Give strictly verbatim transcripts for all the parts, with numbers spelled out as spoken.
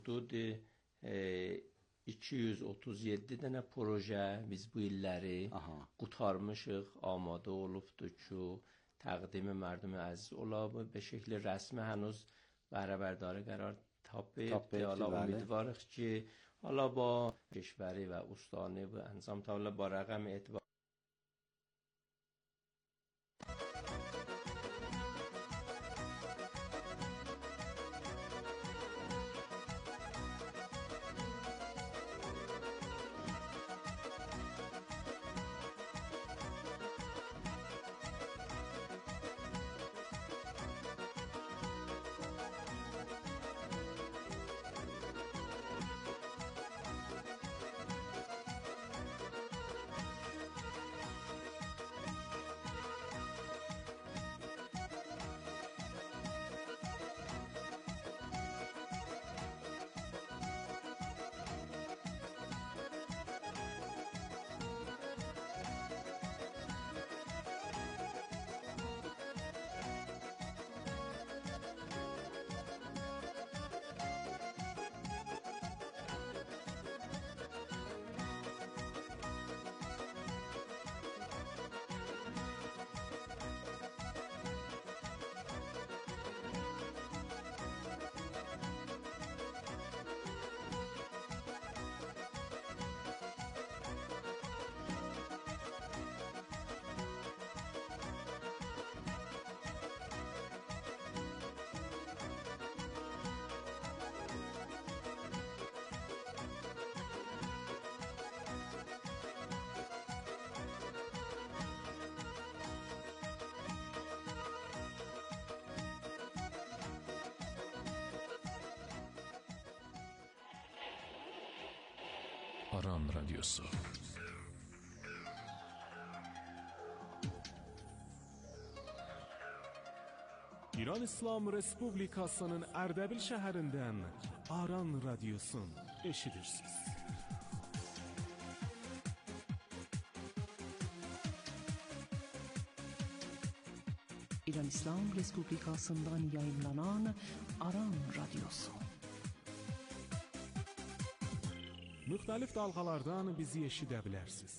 hudud iki yüz otuz yeddi dənə proje biz bu illəri Aha. qutarmışıq, amadə olubdur ki, təqdimi mərdum əziz ola به شکل رسمی هنوز بهره‌برداری قرار تاپید که حالا امیدواریم که حالا با کشوری و استانی و انظام تا حالا با رقم اعتبار Aran Radyosu. İran İslam Respublikasının Ərdəbil şəhərindən Aran Radyosun eşidirsiniz. İran İslam Respublikasından yayınlanan Aran Radyosu. Müxtəlif dalğalardan bizi eşidə bilərsiniz.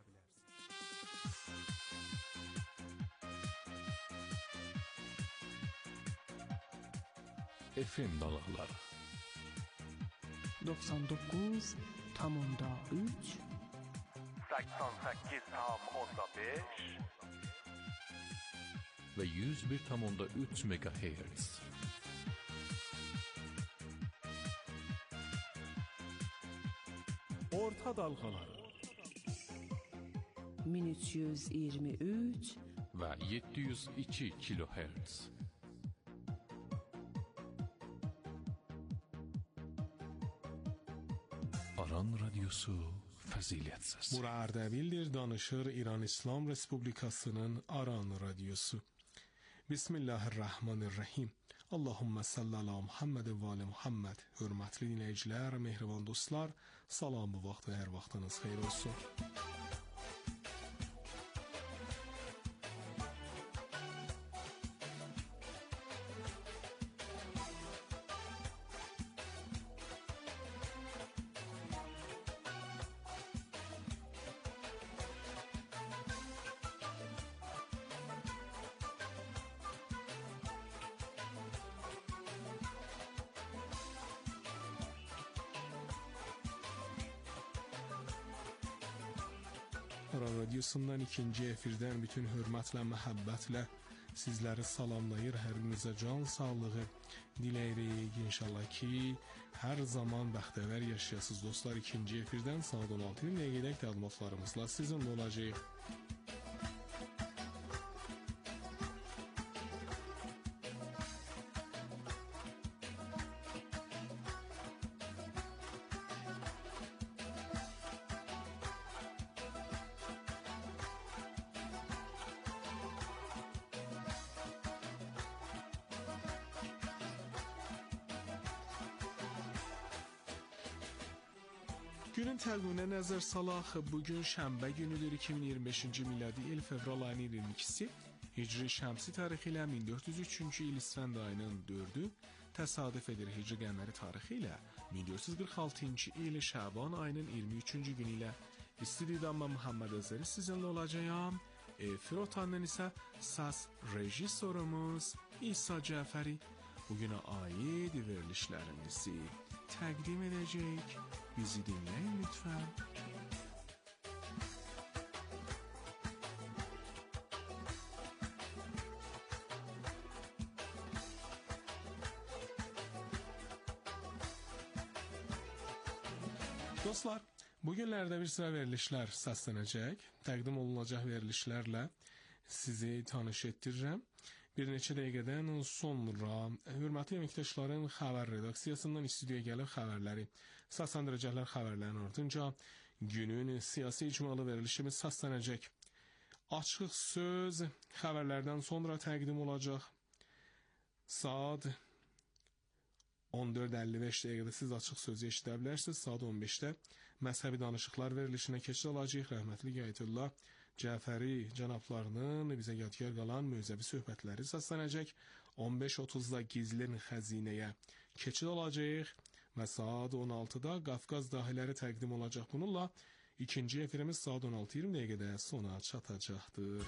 F M dalğaları doksan doqquz tam onda üç səksən səkkiz tam onda beş və yüz bir tam onda üç megahertz. Orta dalğaları min üç yüz iyirmi üç və yeddi yüz iki kilohertz. Aran Radyosu fəzilət səsi. Bura Ərdəbildir, danışır İran İslam Respublikasının Aran Radyosu. Bismillahirrahmanirrahim. Allahümme salli ala Muhammed və ali Muhammed. Hörmətli dinləyicilər, mehriban dostlar, salam bu vaxt və hər vaxtınız xeyir olsun. Aran Radyosu'ndan ikinci efirdən bütün hörmətlə, məhəbbətlə sizləri salamlayır, hər birinizə can sağlığı diləyirik. İnşallah ki, hər zaman bəxtəvər yaşayasınız dostlar. İkinci efirdən saat on altı dəqiqədək təlimatlarımızla sizinlə olacaq. Günün təqviminə nəzər salaq. Bugün şənbə günüdür, iki min iyirmi beşinci miladi il fevral ayının iyirmi ikisi. Hicri şəmsi tarixi ilə min dörd yüz üçüncü il İsfənd ayının dördü təsadüf edir Hicri qəməri tarixi ilə min dörd yüz qırx altıncı il Şaban ayının iyirmi üçüncü günü ilə istudiyada mən Muhammed Özeri sizinle olacağım. Efir otandan isə səs rejissorumuz İsa Cəfəri bugünə aid verilişlərimizi təqdim edəcək. Bizi dinləyin lütfən. Dostlar, bugünlerde bir sıra verilişler səslənəcək. Təqdim olunacaq verilişlərlə sizi tanış etdirirəm. Bir neçə dəqiqədən sonra hörmətli əməkdaşların xəbər redaksiyasından istudiyaya gəlib xəbərləri səsləndirəcəklər. Xəbərlərin ardınca günün siyasi icmalı verilişimiz səslənəcək. Açıq söz xəbərlərdən sonra təqdim olacaq. Saat on dörd əlli beş dəqiqədə siz açıq sözü eşidə bilərsiniz. Saat on beşdə məzhəbi danışıqlar verilişinə keçid alacaq. Rəhmətli Qəyətullah Cəfəri cənablarının bizə yadgar qalan mövzəvi söhbətləri səslənəcək. on beş otuzda gizlin xəzinəyə keçid alacaq və saat on altıda Qafqaz dahiləri təqdim olacaq. Bununla ikinci efirimiz saat on altı iyirmi dəqiqədə sona çatacaqdır.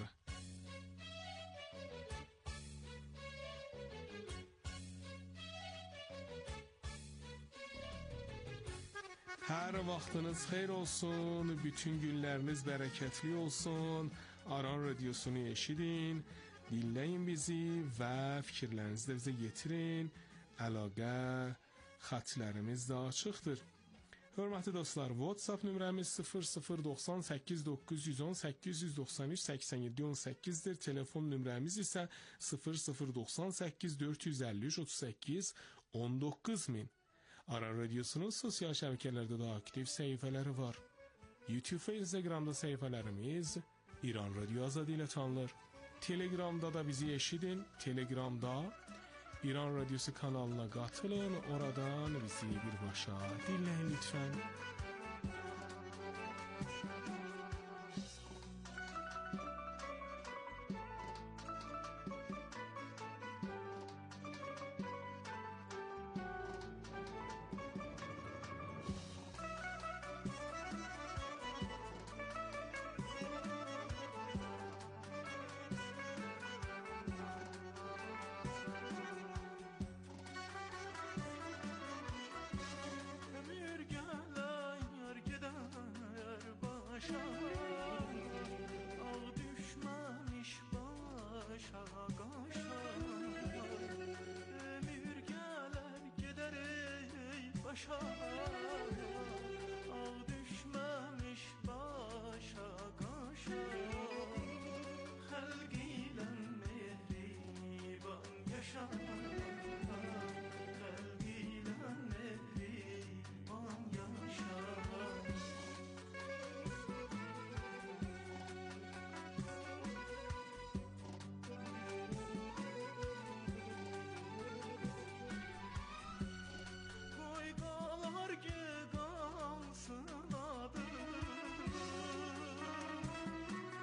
Hər vaxtınız xeyir olsun, bütün günləriniz bərəkətli olsun. Aran radiosunu eşidin, dinləyin bizi və fikirlərinizi də bizə yetirin. Əlaqə xətlərimiz də açıqdır. Hörmətli dostlar, WhatsApp nömrəmiz sıfır sıfır doxsan səkkiz doqquz yüz on səkkiz yüz doxsan üç səksən yeddi on səkkizdir. Telefon nömrəmiz isə sıfır sıfır doxsan səkkiz dörd yüz əlli üç otuz səkkiz on doqquz min. Aran Radyosu'nun sosial şəbəkələrdə də aktiv səhifələri var. YouTube və Instagramda səhifələrimiz İran Radyo Azadi ilə tanınır. Telegramda da bizi eşidin. Telegramda İran Radyosu kanalına qatılın. Oradan bizi birbaşa dinləyin lütfən.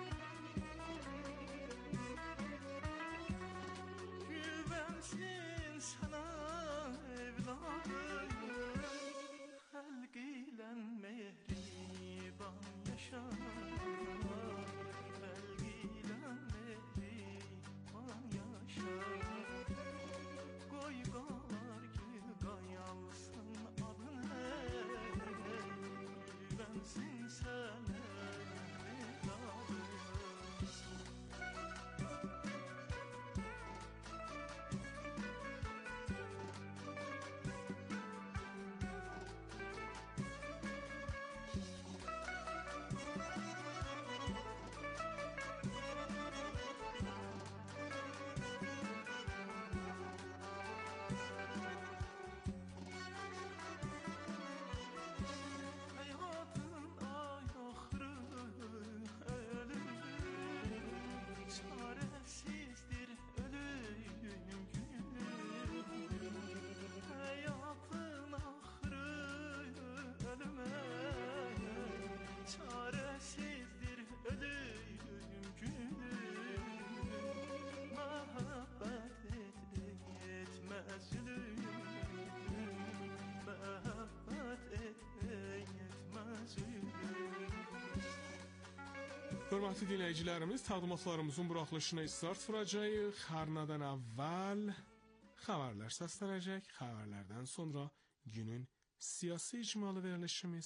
Güvensin Hörmətli dinləyicilərimiz, təqdimatlarımızın buraxılışına start vuracağıq. Hər nədən əvvəl xəbərlər səslənəcək. Xəbərlərdən sonra günün siyasi icmalı verilişimiz.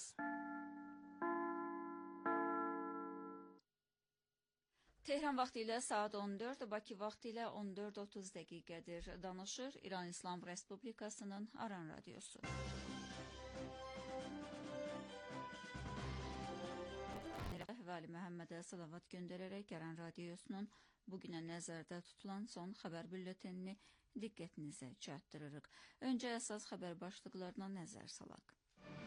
Tehran vaxtı ilə saat on dörd, Bakı vaxtı ilə on dörd otuz dəqiqədir. Danışır İran İslam Respublikasının Aran Radyosu. Vəli Məhəmmədə salavat göndərərək Aran Radiosunun bugünə nəzərdə tutulan son xəbər bülletenini diqqətinizə çatdırırıq. Öncə əsas xəbər başlıqlarına nəzər salaq.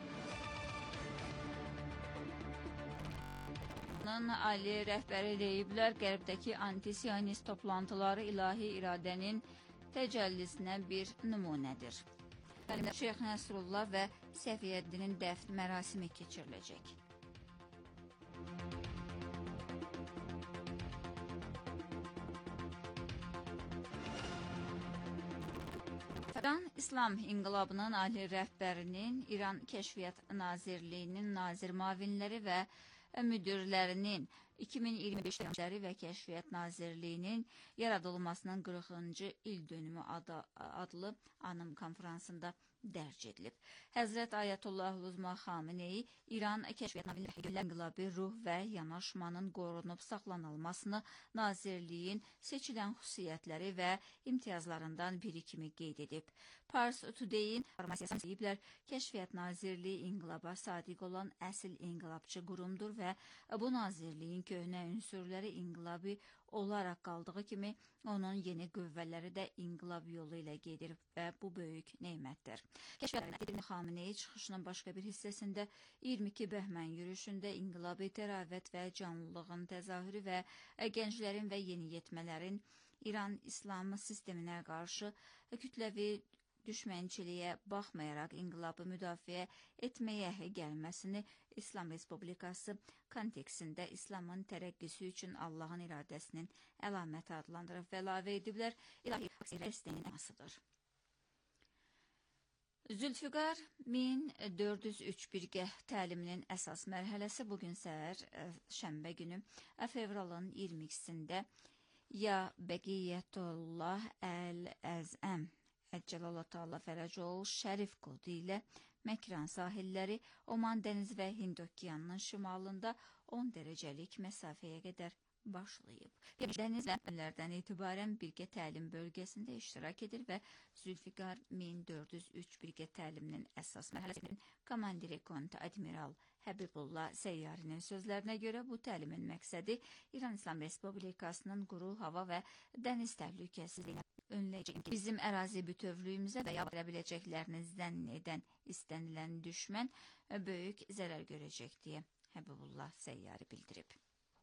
Ali rəhbəri deyiblər, Qərbdəki anti-siyonist toplantıları ilahi iradənin təcəllisinə bir nümunədir. Şeyx Nəsrullah və Səfiyyəddinin dəfn mərasimi keçiriləcək. İran İslam İnqilabının ali rəhbərinin, İran Kəşfiyyat Nazirliyinin nazir müavinləri və müdirlərinin iki min iyirmi beş təlimləri və Kəşfiyyat Nazirliyinin yaradılmasının qırxıncı il dönümü adı, adlı anım konferansında dərc edilib. Həzrət Ayətullah Uzma Xameneyi İran Kəşfiyyat Nazirliyinin inqilabi ruh və yanaşmanın qorunub saxlanılmasını nazirliyin seçilən xüsusiyyətləri və imtiyazlarından biri kimi qeyd edib. Pars Today-in informasyasını deyiblər, Kəşfiyyat Nazirliyi inqilaba sadiq olan əsl inqilabçı qurumdur və bu nazirliyin köhnə ünsürləri inqilabi olaraq qaldığı kimi onun yeni qüvvələri də inqilab yolu ilə gedir və bu böyük neymətdir. Kəşfiyyat Xameneyi çıxışının başqa bir hissəsində iyirmi iki bəhmən yürüyüşündə inqilabi təravət və canlılığın təzahürü və gənclərin və yeniyetmələrin İran İslam sisteminə qarşı kütləvi düşmənçiliyə baxmayaraq inqilabı müdafiə etməyə gəlməsini İslam Respublikası kontekstində İslamın tərəqqisi üçün Allahın iradəsinin əlaməti adlandırıb və əlavə ediblər, ilahi dəstəyin əsasıdır. Zülfüqar min dörd yüz üç birgəh təliminin əsas mərhələsi bugün səhər şənbə günü fevralın iyirmi ikisində Ya Bəqiyyətullah Əl-Əzəm Əccəlallah Teala Fərəcol Şərif kodu ilə Məkran sahilləri Oman dəniz və Hind okeanının şimalında on dərəcəlik məsafəyə qədər başlayıb. Dəniz ləpələrdən etibarən birgə təlim bölgəsində iştirak edir və Zülfiqar min dörd yüz üç birgə təliminin əsas mərhələsinin komandiri Kont Admiral Həbibullah Səyyarinin sözlərinə görə bu təlimin məqsədi İran İslam Respublikasının quru, hava və dəniz təhlükəsizliyini önləyəcək. Bizim ərazi bütövlüyümüzə və yardım edə biləcəklərini zənn edən istənilən düşmən böyük zərər görəcək deyə Həbibullah Səyyari bildirib.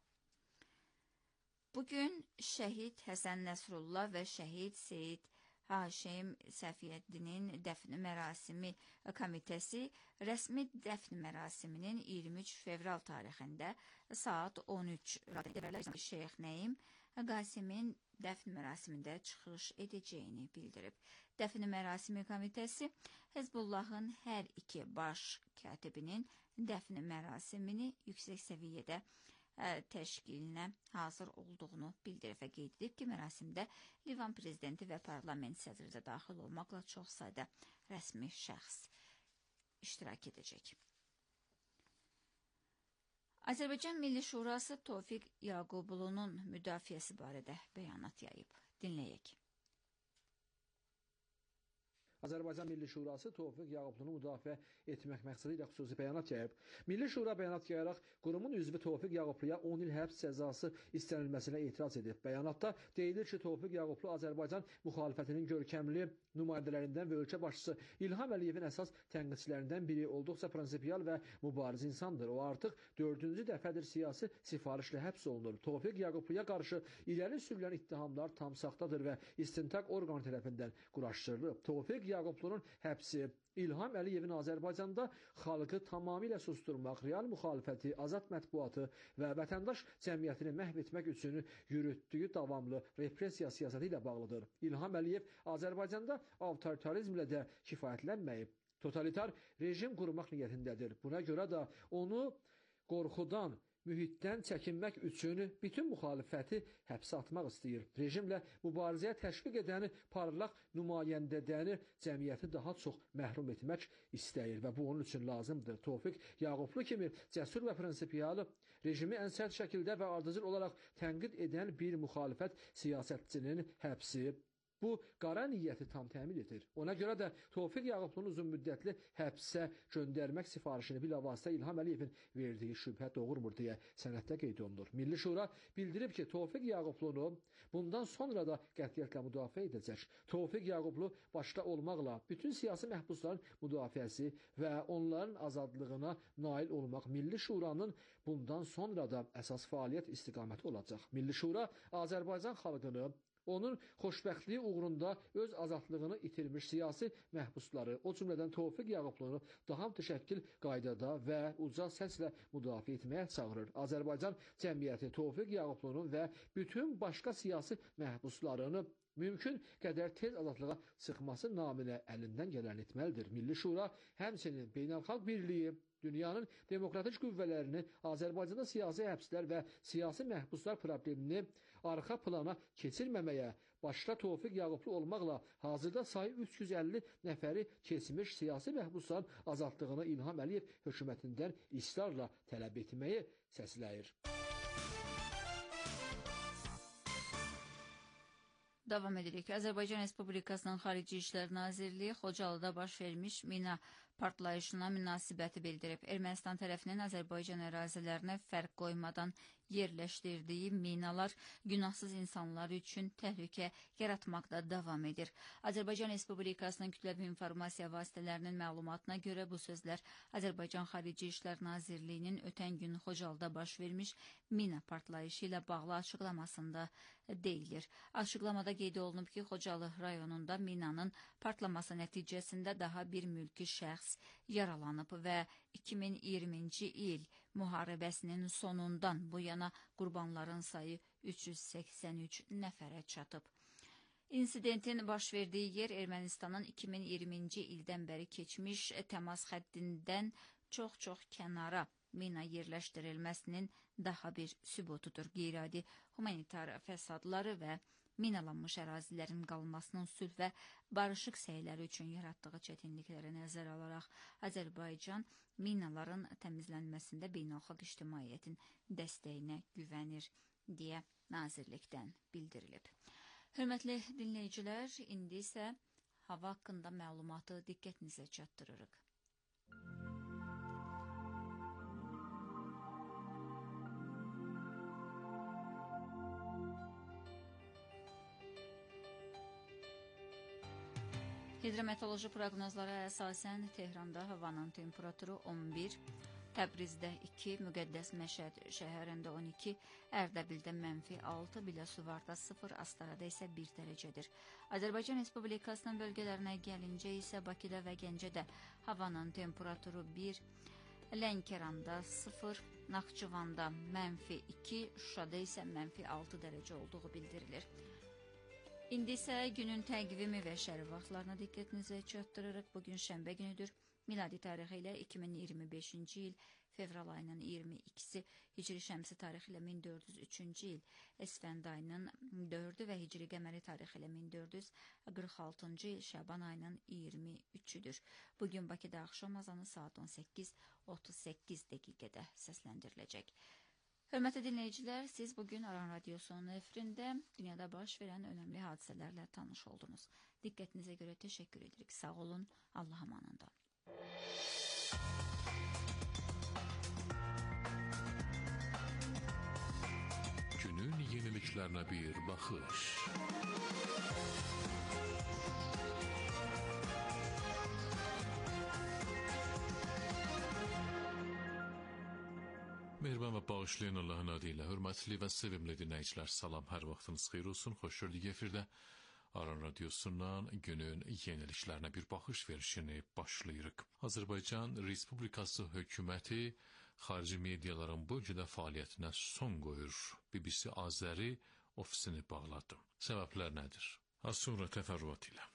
Bugün şəhid Həsən Nəsrullah və şəhid Seyid Haşim Səfiyyəddinin dəfn mərasimi komitəsi rəsmi dəfn mərasiminin iyirmi üç fevral tarixində saat on üç radədə Şeyx Nəyim Qasimin dəfn mərasimində çıxış edəcəyini bildirib. Dəfn mərasimi komitəsi Hezbollahın hər iki baş katibinin dəfn mərasimini yüksək səviyyədə təşkilinə hazır olduğunu bildirib və qeyd edib ki, mərasimdə Livan prezidenti və parlament sədri də daxil olmaqla çox sayda rəsmi şəxs iştirak edəcək. Azərbaycan Milli Şurası Tofiq Yaqubulunun müdafiəsi barədə bəyanat yayıb. Dinləyək. Azərbaycan Milli Şurası Tofiq Yaqubulunu müdafiə etmək məqsədi ilə xüsusi bəyanat yayıb. Milli Şura bəyanat yayaraq qurumun üzvü Tofiq Yaqubluya on il həbs cəzası istənilməsinə etiraz edib. Bəyanatda deyilir ki, Tofiq Yaqublu Azərbaycan müxalifətinin görkəmli nümayəndələrindən və ölkə başçısı İlham Əliyevin əsas tənqidçilərindən biri, olduqca prinsipial və mübariz insandır. O artıq dördüncü dəfədir siyasi sifarişlə həbs olunur. Tofiq Yaqubluya qarşı irəli sürülən ittihamlar tam saxtadır və istintaq orqanı tərəfindən quraşdırılıb. Tofiq Yaqublu'nun həbsi İlham Əliyevin Azərbaycanda xalqı tamamilə susturmaq, real müxalifəti, azad mətbuatı və vətəndaş cəmiyyətini məhv etmək üçün yürütdüyü davamlı repressiya siyasəti ilə bağlıdır. İlham Əliyev Azərbaycanda avtoritarizmlə də kifayətlənməyib. Totalitar rejim qurmaq niyyətindədir. Buna görə də onu qorxudan mühitdən çəkinmək üçün bütün müxalifəti həbsə atmaq istəyir. Rejimlə mübarizəyə təşviq edəni, parlaq nümayəndədəni cəmiyyəti daha çox məhrum etmək istəyir və bu onun üçün lazımdır. Tofiq Yağublu kimi cəsur və prinsipiyalı, rejimi ən sərt şəkildə və ardıcıl olaraq tənqid edən bir müxalifət siyasətçinin həbsi bu qara niyyəti tam təmin edir. Ona görə də Tofiq Yağublunun uzun müddətli həbsə göndərmək sifarişini bilavasitə İlham Əliyevin verdiyi şübhə doğurmur deyə sənəddə qeyd olunur. Milli Şura bildirib ki, Tofiq Yağublunu bundan sonra da qətiyyətlə müdafiə edəcək. Tofiq Yağublu başda olmaqla bütün siyasi məhbusların müdafiəsi və onların azadlığına nail olmaq Milli Şuranın bundan sonra da əsas fəaliyyət istiqaməti olacaq. Milli Şura Azərbaycan xalqını onun xoşbəxtliyi uğrunda öz azadlığını itirmiş siyasi məhbusları, o cümlədən Tofiq Yağublunu daha mütəşəkkil qaydada və uca səslə müdafiə etməyə çağırır. Azərbaycan cəmiyyəti Tofiq Yağublunun və bütün başqa siyasi məhbuslarını mümkün qədər tez azadlığa çıxması naminə əlindən gələn etməlidir. Milli Şura həmçinin beynəlxalq birliyi, dünyanın demokratik qüvvələrini Azərbaycanda siyasi həbslər və siyasi məhbuslar problemini arxa plana keçirməməyə, başda Tofiq Yağublu olmaqla hazırda sayı üç yüz əlli nəfəri keçmiş siyasi məhbusların azadlığını İlham Əliyev hökumətindən israrla tələb etməyi səsləyir. Davam edirik. Azərbaycan Respublikasının Xarici İşlər Nazirliyi Xocalıda baş vermiş mina partlayışına münasibəti bildirib. Ermənistan tərəfinin Azərbaycan ərazilərinə fərq qoymadan yerləşdirdiyi minalar günahsız insanlar üçün təhlükə yaratmaqda davam edir. Azərbaycan Respublikasının kütləvi informasiya vasitələrinin məlumatına görə bu sözlər Azərbaycan Xarici İşlər Nazirliyinin ötən gün Xocalıda baş vermiş mina partlayışı ilə bağlı açıqlamasında deyilir. Açıqlamada qeyd olunub ki, Xocalı rayonunda minanın partlaması nəticəsində daha bir mülki şəxs yaralanıb və iki min iyirminci il müharibəsinin sonundan bu yana qurbanların sayı üç yüz səksən üç nəfərə çatıb. İnsidentin baş verdiyi yer Ermənistanın iki min iyirminci ildən bəri keçmiş təmas xəttindən çox-çox kənara mina yerləşdirilməsinin daha bir sübutudur. Qeyri-adi humanitar fəsadları və minalanmış ərazilərin qalmasının sülh və barışıq səyləri üçün yaratdığı çətinlikləri nəzərə alaraq Azərbaycan minaların təmizlənməsində beynəlxalq ictimaiyyətin dəstəyinə güvənir deyə nazirlikdən bildirilib. Hörmətli dinləyicilər, indi isə hava haqqında məlumatı diqqətinizə çatdırırıq. Hidrometeoroloji proqnozlara əsasən Tehranda havanın temperaturu on bir, Təbrizdə iki, Müqəddəs Məşəd şəhərində on iki, Ərdəbildə mənfi altı, Biləsuvarda sıfır, Astarada isə bir dərəcədir. Azərbaycan Respublikasının bölgələrinə gəlincə isə Bakıda və Gəncədə havanın temperaturu bir, Lənkəranda sıfır, Naxçıvanda mənfi iki, Şuşada isə mənfi altı dərəcə olduğu bildirilir. İndi isə günün təqvimi və şəri vaxtlarına diqqətinizə çatdırırıq. Bugün şənbə günüdür. Miladi tarixi ilə iki min iyirmi beşinci il fevral ayının iyirmi ikisi, Hicri şəmsi tarixi ilə min dörd yüz üçüncü il Əsfənd ayının dördü və Hicri qəməri tarixi ilə min dörd yüz qırx altıncı il Şaban ayının iyirmi üçüdür. Bugün Bakıda axşam azanı saat on səkkiz otuz səkkiz dəqiqədə səsləndiriləcək. Hörmətli dinləyicilər, siz bugün Aran Radiosu'nun efirində dünyada baş verən önəmli hadisələrlə tanış oldunuz. Diqqətinizə görə təşəkkür edirik. Sağ olun, Allah amanında. Günün yeniliklərine bir baxış. Mehriban və bağışlayan Allahın adı ilə hörmətli və sevimli dinləyicilər, salam, hər vaxtınız xeyir olsun, xoş gördük efirdə. Aran Radiosu'ndan günün yeniliklərinə bir baxış verişini başlayırıq. Azərbaycan Respublikası hökuməti xarici mediaların bu ölkədə fəaliyyətinə son qoyur. B B C Azəri ofisini bağladı. Səbəblər nədir? Az sonra təfərrüat ilə.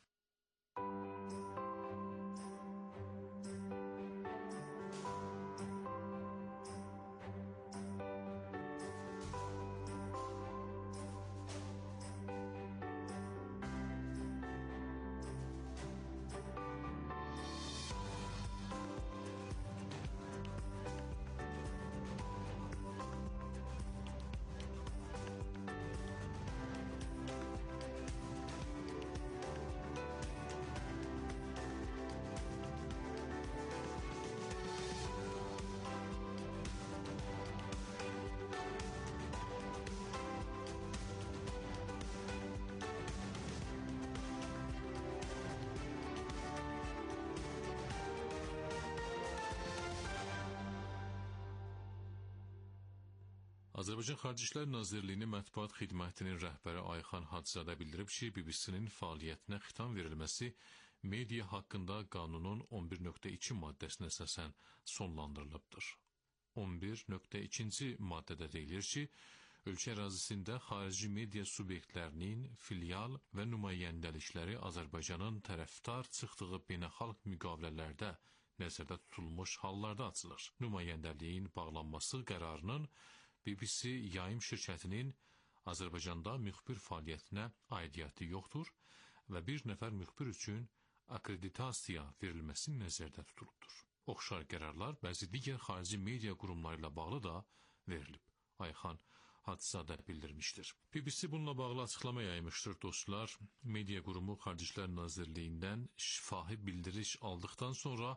Azərbaycan Xarici İşlər Nazirliyinin Mətbuat Xidmətinin rəhbəri Ayxan Hacızadə bildirib ki, B B C-nin fəaliyyətinə xitam verilməsi media haqqında qanunun on bir nöqtə iki maddəsinə əsasən sonlandırılıbdır. on bir nöqtə ikinci maddədə deyilir ki, ölkə ərazisində xarici media subyektlərinin filial və nümayəndəlikləri Azərbaycanın tərəfdar çıxdığı beynəlxalq müqavilələrdə nəzərdə tutulmuş hallarda açılır. Nümayəndəliyin bağlanması qərarının B B C yayım şirkətinin Azərbaycanda müxbir fəaliyyətinə aidiyyəti yoxdur və bir nəfər müxbir üçün akreditasiya verilməsi nəzərdə tutulubdur. Oxşar qərarlar bəzi digər xarici media qurumları ilə bağlı da verilib. Ayxan Hacızadə bildirmişdir. B B C bununla bağlı açıqlama yaymışdır dostlar. Media qurumu Xarici İşlər Nazirliyindən şifahi bildiriş aldıqdan sonra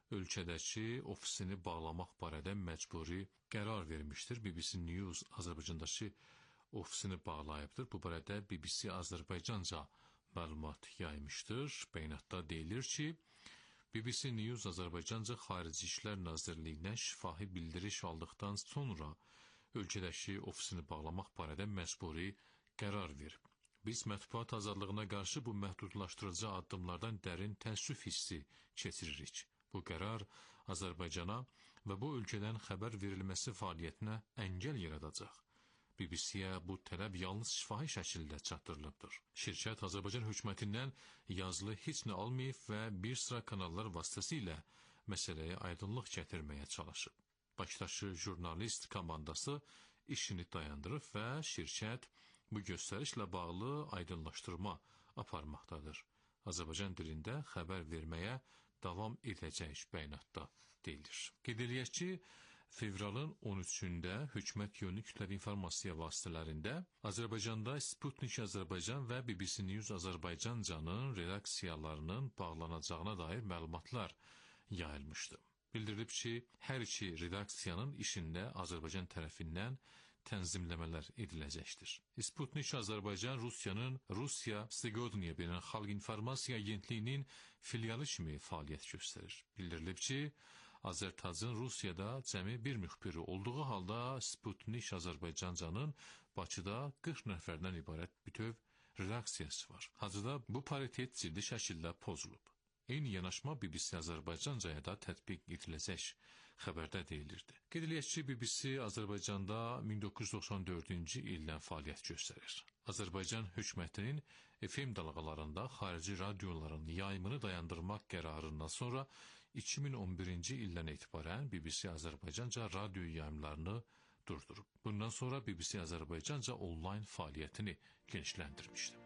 ölkədəki ofisini bağlamaq barədə məcburi qərar vermişdir. B B C News Azərbaycandakı ofisini bağlayıbdır. Bu barədə B B C Azərbaycanca məlumat yaymışdır. Bəyanatda deyilir ki, B B C News Azərbaycanca Xarici İşlər Nazirliyindən şifahi bildiriş aldıqdan sonra ölkədəki ofisini bağlamaq barədə məcburi qərar verib. Biz mətbuat azadlığına qarşı bu məhdudlaşdırıcı addımlardan dərin təəssüf hissi keçiririk. Bu qərar Azərbaycana və bu ölkədən xəbər verilməsi fəaliyyətinə əngəl yaradacaq. B B C-yə bu tələb yalnız şifahi şəkildə çatdırılıbdır. Şirkət Azərbaycan hökumətindən yazılı heç nə almayıb və bir sıra kanallar vasitəsilə məsələyə aydınlıq gətirməyə çalışıb. Bakıdakı jurnalist komandası işini dayandırıb və şirkət bu göstərişlə bağlı aydınlaşdırma aparmaqdadır. Azərbaycan dilində xəbər verməyə davam edəcək bəyanatda deyilir. Qeyd eləyək ki, fevralın on üçündə hökumət yönlü kütləvi informasiya vasitələrində Azərbaycanda Sputnik Azərbaycan və B B C News Azərbaycancanın redaksiyalarının bağlanacağına dair məlumatlar yayılmışdı. Bildirilib ki, hər iki redaksiyanın işində Azərbaycan tərəfindən tənzimləmələr ediləcəkdir. Sputnik Azərbaycan Rusiyanın Rusiya Stegodniya Beynəlxalq İnformasiya Agentliyinin filialı kimi fəaliyyət göstərir. Bildirilib ki, Azərtacın Rusiyada cəmi bir müxbiri olduğu halda Sputnik Azərbaycancanın Bakıda qırx nəfərdən ibarət bütöv redaksiyası var. Hazırda bu paritet ciddi şəkildə pozulub. Eyni yanaşma B B C Azərbaycancaya da tətbiq ediləcək xəbərdə deyilirdi. Qeyd eləyək ki, B B C Azərbaycanda min doqquz yüz doxsan dördüncü ildən fəaliyyət göstərir. Azərbaycan hökumətinin F M dalğalarında xarici radioların yayımını dayandırmaq qərarından sonra iki min on birinci ildən etibarən B B C Azərbaycanca radio yayımlarını durdurub. Bundan sonra B B C Azərbaycanca onlayn fəaliyyətini genişləndirmişdi.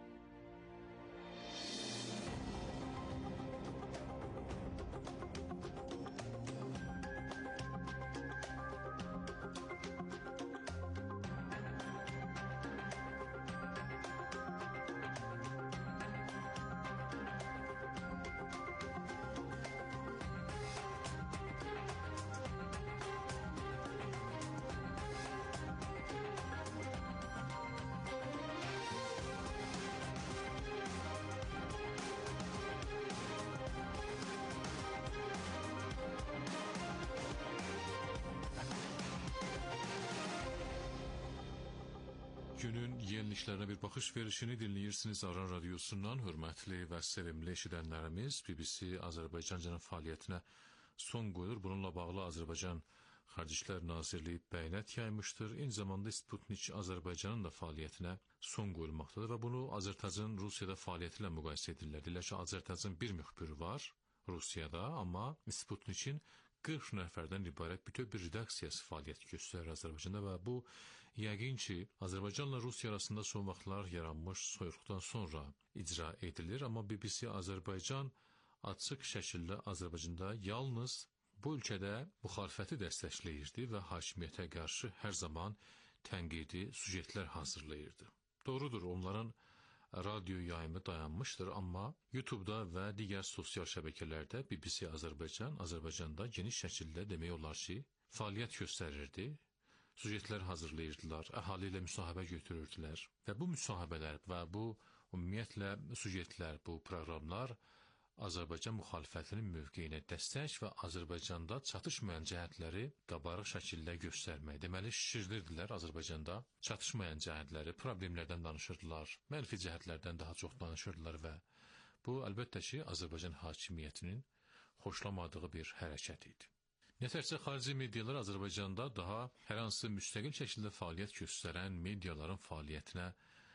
Günün yenilişlərinə bir baxış verişini dinləyirsiniz Aran Radiosundan. Hörmətli və sevimli eşidənlərimiz, B B C Azərbaycancanın fəaliyyətinə son qoyulur. Bununla bağlı Azərbaycan Xarici İşlər Nazirliyi bəyanat yaymışdır. Eyni zamanda Sputnik Azərbaycanın da fəaliyyətinə son qoyulmaqdadır və bunu Azərtacın Rusiyada fəaliyyəti ilə müqayisə edirlər. Deyirlər ki, Azərtacın bir müxbiri var Rusiyada, amma Sputnikin qırx nəfərdən ibarət bütöv bir redaksiyası fəaliyyət göstərir Azərbaycanda və bu yəqin ki, Azərbaycanla Rusiya arasında son vaxtlar yaranmış soyuqdan sonra icra edilir, amma B B C Azərbaycan açıq şəkildə Azərbaycanda yalnız bu ölkədə müxalifəti dəstəkləyirdi və hakimiyyətə qarşı hər zaman tənqidi sujetlər hazırlayırdı. Doğrudur, onların radio yayımı dayanmışdır, amma YouTube-da və digər sosial şəbəkələrdə B B C Azərbaycan Azərbaycanda geniş şəkildə demək olar ki, fəaliyyət göstərirdi. Sujetlər hazırlayırdılar, əhali ilə müsahibə götürürdülər və bu müsahibələr və bu ümumiyyətlə sujetlər, bu proqramlar Azərbaycan müxalifətinin mövqeyinə dəstək və Azərbaycanda çatışmayan cəhətləri qabarıq şəkildə göstərmək. Deməli, şişirdirdilər Azərbaycanda çatışmayan cəhətləri, problemlərdən danışırdılar, mənfi cəhətlərdən daha çox danışırdılar və bu, əlbəttə ki, Azərbaycan hakimiyyətinin xoşlamadığı bir hərəkət idi. Nətərsə, xarici medialar Azərbaycanda daha hər hansı müstəqil şəkildə fəaliyyət göstərən mediaların fəaliyyətinə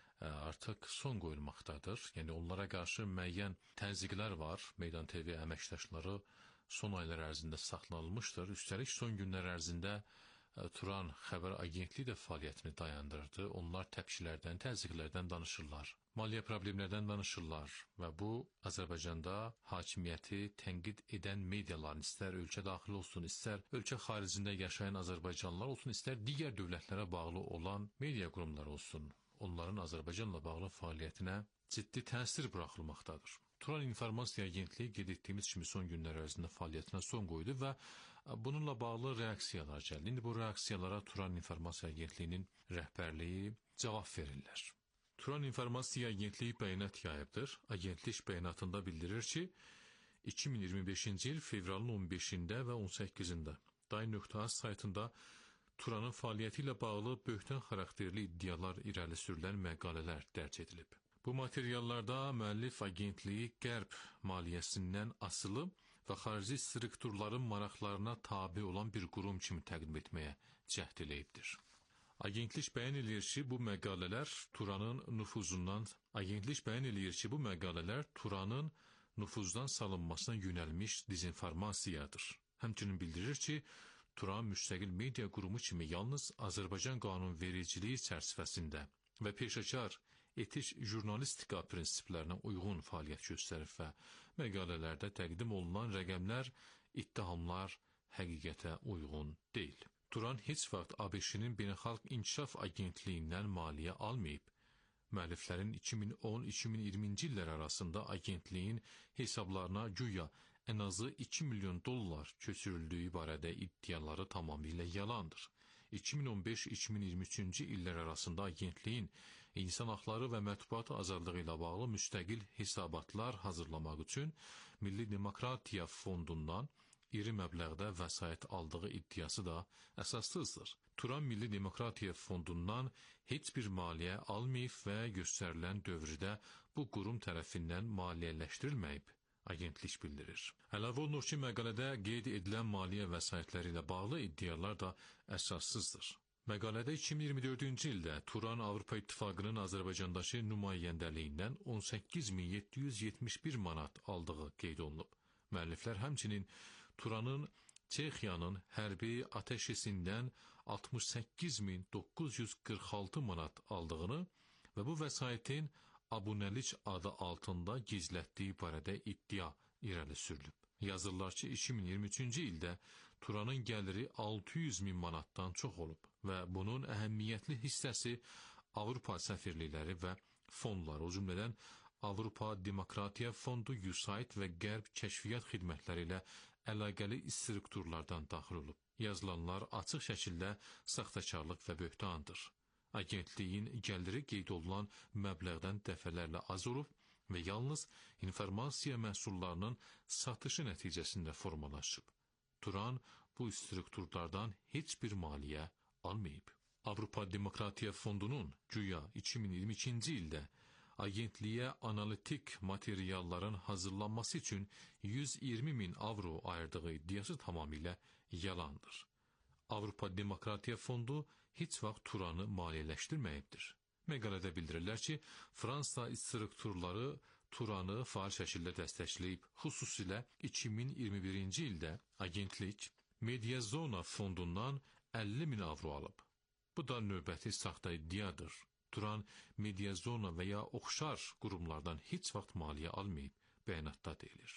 artıq son qoyulmaqdadır. Yəni, onlara qarşı müəyyən təzyiqlər var. Meydan T V əməkdaşları son aylar ərzində saxlanılmışdır. Üstəlik, son günlər ərzində Turan xəbər agentliyi də fəaliyyətini dayandırdı. Onlar təpkilərdən, təzyiqlərdən danışırlar. Maliyyə problemlərdən danışırlar və bu, Azərbaycanda hakimiyyəti tənqid edən mediaların, istər ölkə daxili olsun, istər ölkə xaricində yaşayan Azərbaycanlılar olsun, istər digər dövlətlərə bağlı olan media qurumları olsun, onların Azərbaycanla bağlı fəaliyyətinə ciddi təsir buraxılmaqdadır. Turan İnformasiya Agentliyi qeyd etdiyimiz kimi son günlər ərzində fəaliyyətinə son qoydu və bununla bağlı reaksiyalar gəldi. İndi bu reaksiyalara Turan İnformasiya Agentliyinin rəhbərliyi cavab verirlər. Turan İnformasiya Agentliyi bəyanat yayıbdır. Agentlik bəyanatında bildirir ki, iki min iyirmi beşinci il fevralın on beşində və on səkkizində Day.az saytında Turanın fəaliyyəti ilə bağlı böhtan xarakterli iddialar irəli sürülən məqalələr dərc edilib. Bu materiallarda müəllif agentliyi qərb maliyyəsindən asılı və xarici strukturların maraqlarına tabi olan bir qurum kimi təqdim etməyə cəhd eləyibdir. Agentlik bəyan eləyir ki, bu məqalələr Turanın nüfuzundan Agentlik bəyan eləyir ki, bu məqalələr Turanın nüfuzdan salınmasına yönəlmiş dezinformasiyadır. Həmçinin bildirir ki, Turan müstəqil media qurumu kimi yalnız Azərbaycan qanunvericiliyi çərçivəsində və peşəkar etik jurnalistika prinsiplərinə uyğun fəaliyyət göstərir və məqalələrdə təqdim olunan rəqəmlər, ittihamlar həqiqətə uyğun deyil. Turan heç vaxt A B Ş-nin Beynəlxalq İnkişaf Agentliyindən maliyyə almayıb. Müəlliflərin iki min on iki min iyirminci illər arasında agentliyin hesablarına güya ən azı iki milyon dollar köçürüldüyü barədə iddiaları tamamilə yalandır. iki min on beş iki min iyirmi üçüncü illər arasında agentliyin insan haqları və mətbuat azadlığı ilə bağlı müstəqil hesabatlar hazırlamaq üçün Milli Demokratiya Fondundan iri məbləğdə vəsait aldığı iddiası da əsassızdır. Turan Milli Demokratiya Fondundan heç bir maliyyə almayıb və göstərilən dövrdə bu qurum tərəfindən maliyyələşdirilməyib, agentlik bildirir. Əlavə olunur ki, məqalədə qeyd edilən maliyyə vəsaitləri ilə bağlı iddialar da əsassızdır. Məqalədə iki min iyirmi dördüncü ildə Turan Avropa İttifaqının Azərbaycandakı nümayəndəliyindən on səkkiz min yeddi yüz yetmiş bir manat aldığı qeyd olunub. Müəlliflər həmçinin Turanın Çexiyanın hərbi ateşesindən altmış səkkiz min doqquz yüz qırx altı manat aldığını və bu vəsaitin abunəlik adı altında gizlətdiyi barədə iddia irəli sürülüb. Yazırlar ki, iki min iyirmi üçüncü ildə Turanın gəliri altı yüz min manatdan çox olub və bunun əhəmiyyətli hissəsi Avropa səfirlikləri və fondlar, o cümlədən Avropa Demokratiya Fondu, U S A I D və Qərb Kəşfiyyat Xidmətləri ilə əlaqəli strukturlardan daxil olub. Yazılanlar açıq şəkildə saxtakarlıq və böhtandır. Agentliyin gəliri qeyd olunan məbləğdən dəfələrlə az olub və yalnız informasiya məhsullarının satışı nəticəsində formalaşıb. Turan bu strukturlardan heç bir maliyyə almayıb. Avropa Demokratiya Fondunun güya iki min iyirmi ikinci ildə agentliyə analitik materialların hazırlanması üçün yüz iyirmi min avro ayırdığı iddiası tamamilə yalandır. Avropa Demokratiya Fondu heç vaxt Turanı maliyyələşdirməyibdir. Məqalədə bildirirlər ki, Fransa strukturları Turanı faal şəkildə dəstəkləyib, xüsusilə iki min iyirmi birinci ildə agentlik Mediazona fondundan əlli min avro alıb. Bu da növbəti saxta iddiadır. Turan Mediazona və ya oxşar qurumlardan heç vaxt maliyyə almayıb, bəyanatda deyilir.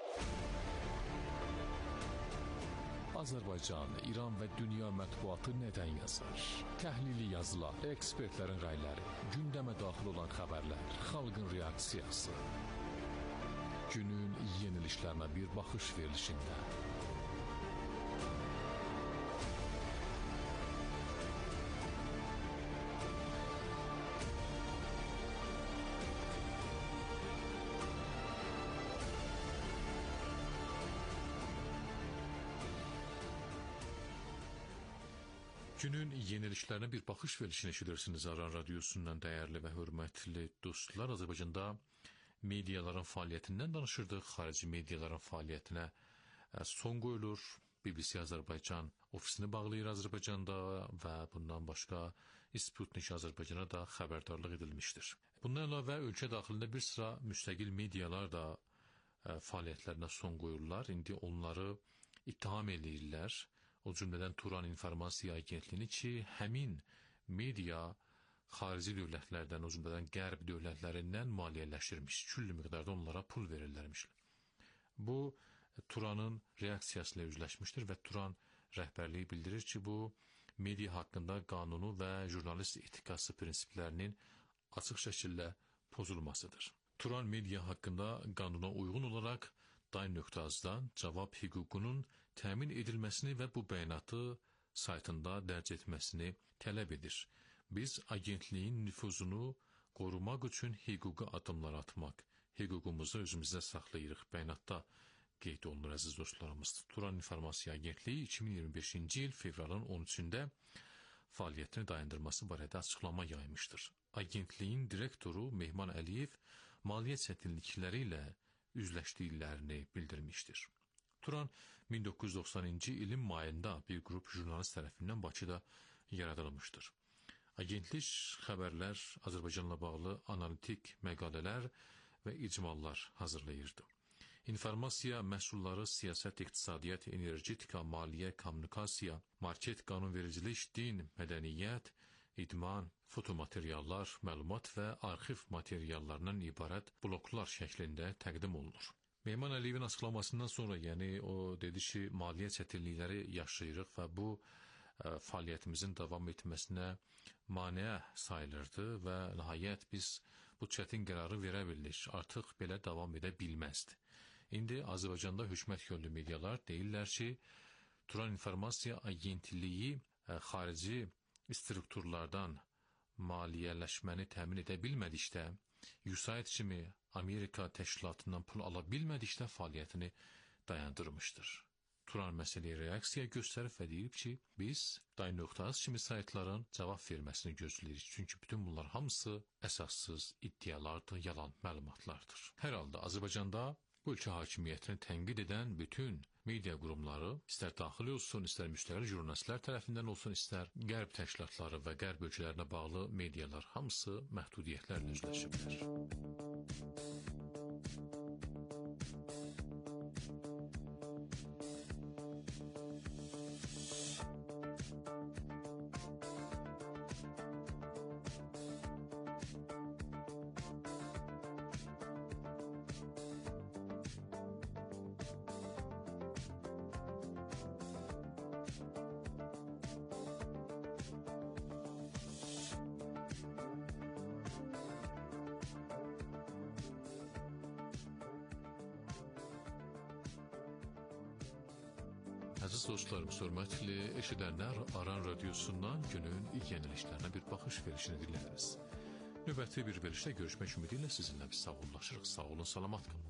Azərbaycan, İran və dünya mətbuatı nədən yazar? Təhlili yazılar, ekspertlərin rəyləri, gündəmə daxil olan xəbərlər, xalqın reaksiyası. Günün yenilişlərinə bir baxış verilişində. Günün yeniliklərinə bir baxış verilişini eşidirsiniz Aran Radiosundan dəyərli və hörmətli dostlar. Azərbaycanda mediaların fəaliyyətindən danışırdıq. Xarici mediaların fəaliyyətinə son qoyulur. B B C Azərbaycan ofisini bağlayır Azərbaycanda və bundan başqa Sputnik Azərbaycana da xəbərdarlıq edilmişdir. Bundan əlavə ölkə daxilində bir sıra müstəqil medialar da fəaliyyətlərinə son qoyurlar. İndi onları ittiham edirlər. O cümlədən Turan İnformasiya Agentliyini ki, həmin media xarici dövlətlərdən, o cümlədən qərb dövlətlərindən maliyyələşdirmiş, küllü miqdarda onlara pul verirlərmiş. Bu, Turanın reaksiyası ilə üzləşmişdir və Turan rəhbərliyi bildirir ki, bu, media haqqında qanunu və jurnalist etikası prinsiplərinin açıq şəkildə pozulmasıdır. Turan media haqqında qanuna uyğun olaraq Dayn.az-dan cavab hüququnun təmin edilməsini və bu bəyanatı saytında dərc etməsini tələb edir. Biz agentliyin nüfuzunu qorumaq üçün hüquqi addımlar atmaq, hüququmuzu özümüzdə saxlayırıq. Bəyanatda qeyd olunur əziz dostlarımız. Turan İnformasiya Agentliyi iki min iyirmi beşinci il fevralın on üçündə fəaliyyətini dayandırması barədə açıqlama yaymışdır. Agentliyin direktoru Mehman Əliyev maliyyə çətinlikləri ilə üzləşdiklərini bildirmişdir. Turan min doqquz yüz doxsanıncı ilin mayında bir qrup jurnalist tərəfindən Bakıda yaradılmışdır. Agentlik xəbərlər, Azərbaycanla bağlı analitik məqalələr və icmallar hazırlayırdı. İnformasiya məhsulları, siyasət, iqtisadiyyat, energetika, maliyyə, kommunikasiya, market, qanunvericilik, din, mədəniyyət, idman, fotomateriallar, məlumat və arxiv materiallarından ibarət bloklar şəklində təqdim olunur. Mehman Əliyevin açıqlamasından sonra, yəni o dedi ki, maliyyə çətinlikləri yaşayırıq və bu ə, fəaliyyətimizin davam etməsinə maneə sayılırdı və nəhayət biz bu çətin qərarı verə bildik. Artıq belə davam edə bilməzdi. İndi Azərbaycanda hökumət yönlü medialar deyirlər ki, Turan İnformasiya Agentliyi ə, xarici strukturlardan maliyyələşməni təmin edə bilmədikdə, U S A I D kimi Amerika təşkilatından pul ala bilmədikdə fəaliyyətini dayandırmışdır. Turan məsələyə reaksiya göstərib və deyib ki, biz Dayn.az kimi saytların cavab verməsini gözləyirik. Çünki bütün bunlar hamısı əsassız iddialardır, yalan məlumatlardır. Hər halda Azərbaycanda bu ölkə hakimiyyətini tənqid edən bütün media qurumları, istər daxili olsun, istər müstəqil jurnalistlər tərəfindən olsun, istər qərb təşkilatları və qərb ölkələrinə bağlı medialar hamısı məhdudiyyətlərlə üzləşiblər. Əziz dostlarımız, hörmətli eşidənlər, Aran Radiosundan günün ilk yeniliklərinə bir baxış verişini dinlədiniz. Növbəti bir verilişdə görüşmək ümidi ilə sizinlə biz sağollaşırıq. Sağ olun, salamat qalın.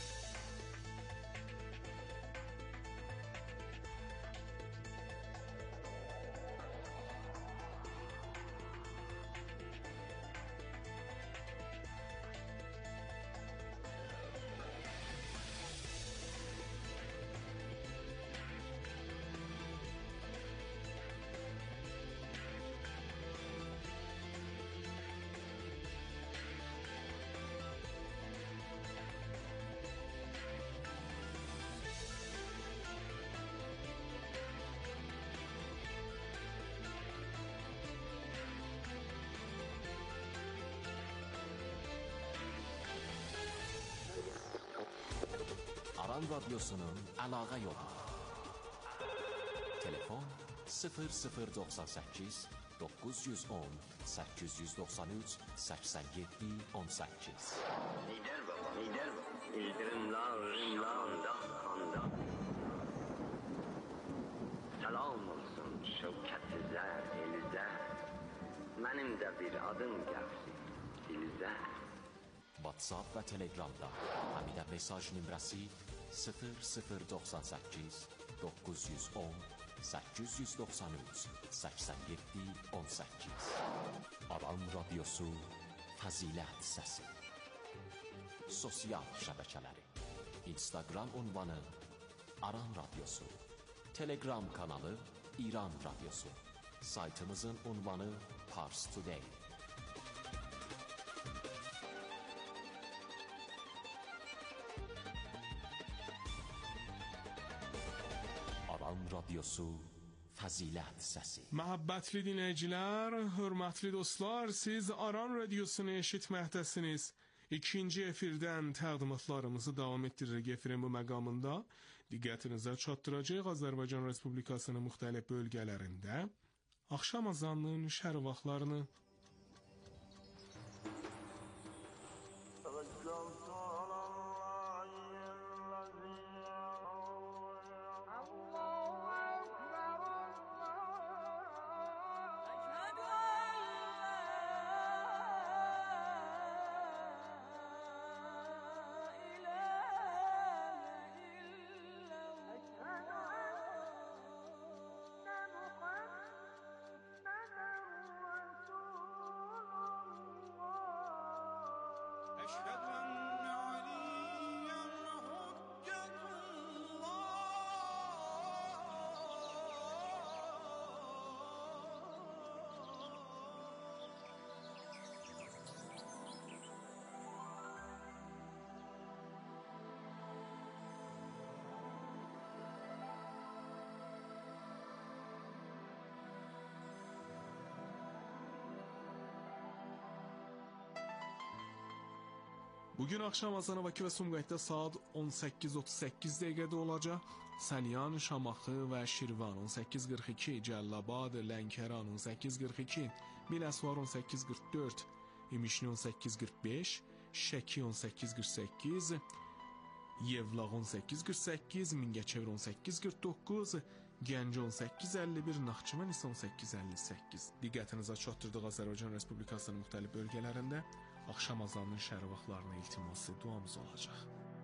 Aran Radyosu'nun əlaqə yolu. Telefon sıfır sıfır doxsan səkkiz doqquz yüz on səkkiz yüz doxsan üç səksən yeddi on səkkiz. Lider baba, lider baba. İldırımlar, rimlar, dağ-xanda. Salam olsun şevkətizər, elizər. Mənim də bir adım gəlsin, dilizər. WhatsApp və Telegramda həmidə mesaj nömrəsi sıfır sıfır doxsan səkkiz doqquz yüz on səkkiz yüz doxsan üç səksən yeddi on səkkiz. Aran Radiosu Fəzilət Səsi. Sosial şəbəkələri: Instagram ünvanı Aran Radiosu, Telegram kanalı İran Radiosu, saytımızın ünvanı Pars Today. Aran Radiosu Fəzilət Səsi. Məhəbbətli dinləyicilər, hörmətli dostlar, siz Aran Radiosunu eşitməkdəsiniz. İkinci efirdən təqdimatlarımızı davam etdirərək efirin bu məqamında diqqətinizə çatdıracaq Azərbaycan Respublikasının müxtəlif bölgələrində axşam azanının şərq vaxtlarını. Bugün akşam azanı Bakı ve Sumqayıtda saat on səkkiz otuz səkkiz dəqiqədə olacaq. Səlyan, Şamaxı və Şirvan on səkkiz qırx iki, Cəllabad, Lənkəran on səkkiz qırx iki, Biləsuvar on səkkiz qırx dörd, İmişli on səkkiz qırx beş, Şəki on səkkiz qırx səkkiz, Yevlaq on səkkiz qırx səkkiz, Mingəçevir on səkkiz qırx doqquz, Gəncə on səkkiz əlli bir, Naxçıvan isə on səkkiz əlli səkkiz. Diqqətinizə çatdırdıq Azərbaycan Respublikasının müxtəlif bölgələrində axşam azanının şərq vaxtlarına iltiması duamız olacaq.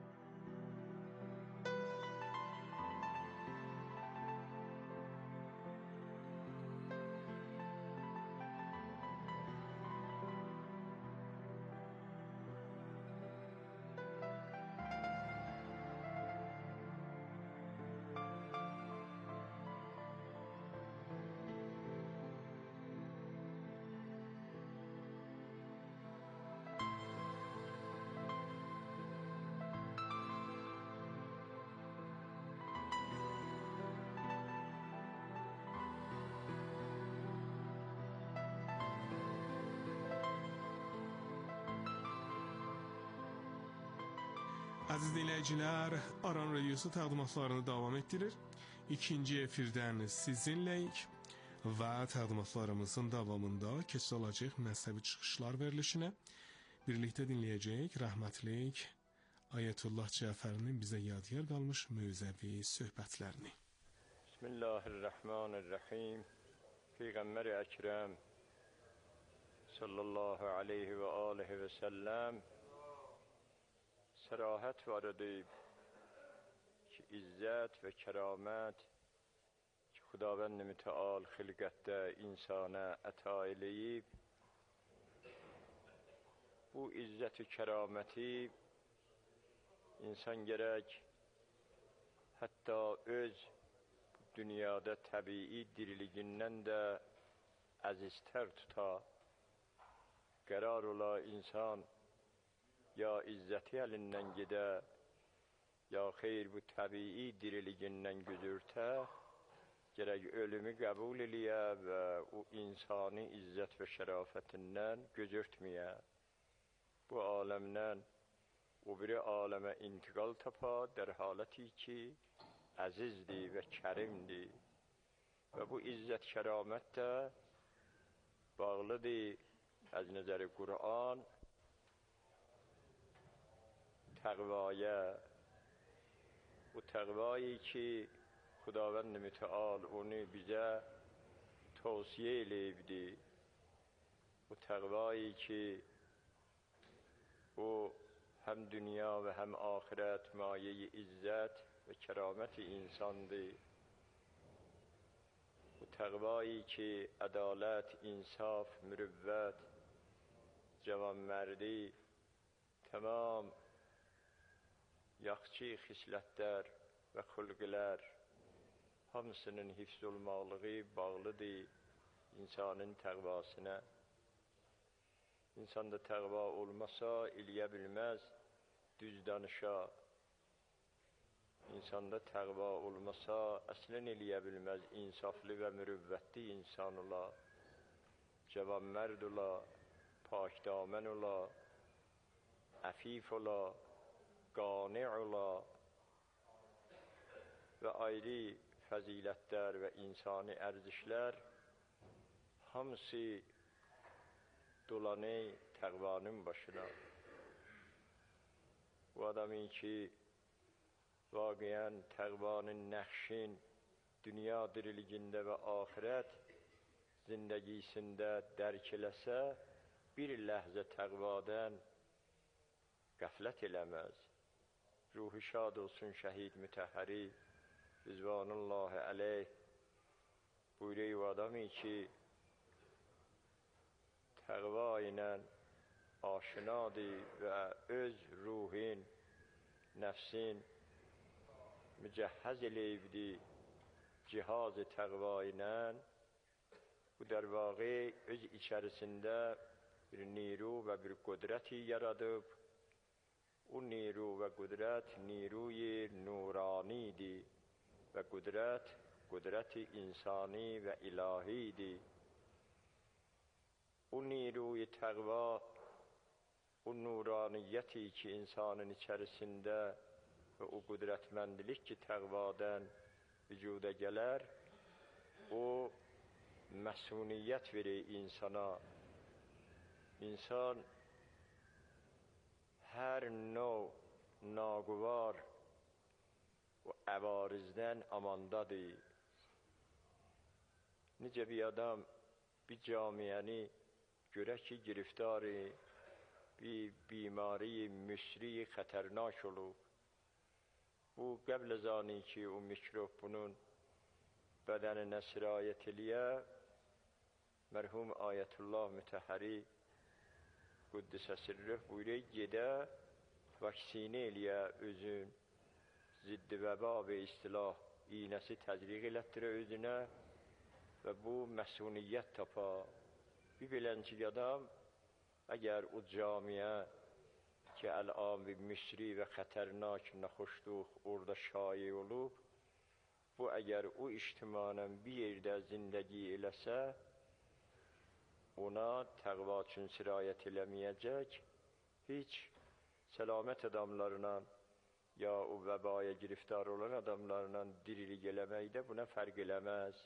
Əziz dinləyicilər, Aran Radiosu təqdimatlarını davam etdirir. İkinci efirdən sizinləyik və təqdimatlarımızın davamında keçiriləcək məzhəbi çıxışlar verilişinə birlikdə dinləyəcəyik rəhmətlik Ayətullah Cəfərinin bizə yadigar qalmış mövzəvi söhbətlərini. Bismillahirrahmanirrahim. Peyğəmbər Əkrəm sallallahu aleyhi və alihi və səlləm sərahət var edib ki, izzət və kəramət ki, Xudavənd mütəal xilqətdə insana əta eləyib, bu izzət və kəraməti insan gərək hətta öz dünyada təbii diriligindən də əziztər tuta, qərar ola insan ya izzəti əlindən gedə, ya xeyr bu təbii diriligindən güzürtə, gərək ölümü qəbul eləyə və o insani izzət və şərafətindən gözürtməyə. Bu aləmdən o biri aləmə intiqal tapa, der haləti ki, əzizdir və kərimdir. Və bu izzət kəramət də bağlıdır az nəzəri Qur'an, təqvaya. Bu təqvayı ki, Xudavənd mütəal onu bizə tavsiyə eləyibdir. Bu təqvayı ki, o həm dünya və həm axirət mayeyi izzət və kəraməti insandır. تقوایی که عدالت، انصاف، مروت، cavanmərdi, tamam yaxşı xislətlər və xülqlər hamısının hifz olmalığı bağlıdır insanın təqvasına. İnsanda təqva olmasa eləyə bilməz düz danışa. İnsanda təqva olmasa əslən eləyə bilməz insaflı və mürüvvətli insan ola, cavanmərd ola, pakdamen ola, əfif ola, qani ola və ayrı fəzilətlər və insani ərzişlər hamısı dolanı təqvanın başına. Bu adamın ki vaqiyən təqvanın nəxşin dünya diriligində və axirət zindəgisində dərk eləsə, bir ləhzə təqvadən qəflət eləməz. Ruhu şad olsun şəhid mütəhhəri Rızvanullahi əleyh buyuruyor o adamı ki təqva ilə aşinadır və öz ruhin, nəfsin mücəhhəz eləyibdir cihaz-ı təqva ilə. Bu der vaqi öz içərisində bir niru və bir qudrəti yaradıb. O niru və qudrət niruyi nuranidir və qudrət qudrəti insani və ilahidir. O niruyi təqva, o nuraniyyəti ki insanın içərisində və o qudrətməndilik ki təqvadən vücuda gələr, o məsuniyyət verir insana. İnsan hər növ naguvar və əvarizdən amandadır. Necə bir adam bir camiyəni görək ki giriftarı bir bimari müsri xətərnak olub. Bu qəbl zani ki o mikrob bunun bədəninə sirayət eləyə, mərhum Ayətullah Mütəhhəri Quddisə sirrih buyuruyor, gedə vaksinə eləyə özün, ziddi vəba və istilah iynəsi təcriq elətdirə özünə və bu məsuniyyət tapa. Bir bilənçik adam, əgər o camiyə ki əl-an bir müsri və xətərnak naxoşluq orada şayi olub, bu əgər o ictimanən bir yerdə zindəgi eləsə, ona təqva üçün sirayət eləməyəcək, heç səlamət adamlarına ya o vəbaya giriftar olan adamlarla dirilik eləməkdə buna fərq eləməz.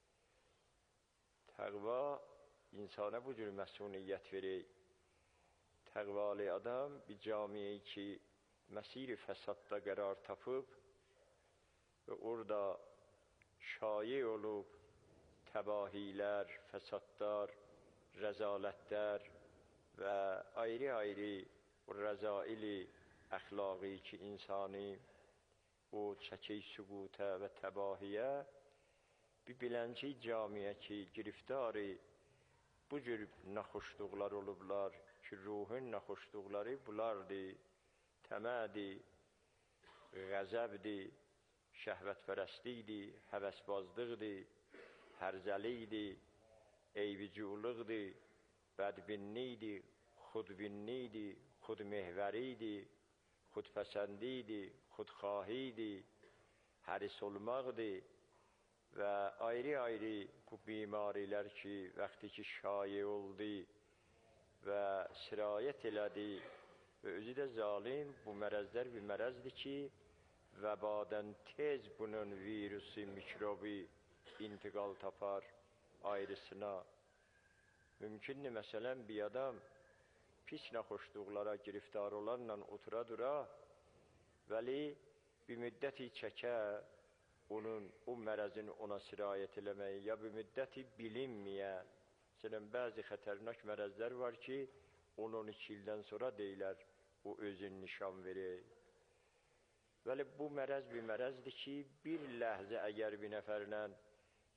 Təqva insana bu cür məsuniyyət verir. Təqvalı adam bir camiyi ki məsir-i fəsadda qərar tapıb və orada şayi olub təbahilər, fəsadlar, rəzalətlər və ayrı-ayrı rəzaili əxlaqi ki insani o çəki süqutə və təbahiyə bir bilənci camiyə ki giriftarı bu cür naxoşluqlar olublar ki ruhun naxoşluqları bulardır, təmədir, qəzəbdir, şəhvətpərəstlikdir, həvəsbazlıqdır, hərzəlikdir, eyviculuqdur, bədbinlikdir, xudbinlikdir, xudmehvəridir, xudpəsəndidir, xudxahidir, həris olmaqdır və ayrı-ayrı bu bimarilər ki, vaxtı ki şayi oldu və sirayət elədi və özü də zalim, bu mərəzlər bir mərəzdir ki, vəbadən tez bunun virusu, mikrobi intiqal tapar ayrısına. Mümkündür, məsələn, bir adam pis naxoşluqlara giriftar olanla otura dura, vəli bir müddəti çəkə onun, o mərəzin ona sirayət eləməyi, ya bir müddəti bilinməyə. Məsələn, bəzi xətərnak mərəzlər var ki, on on iki ildən sonra deyilər, o özün nişan verir. Vəli bu mərəz bir mərəzdir ki, bir ləhzə əgər bir nəfərlə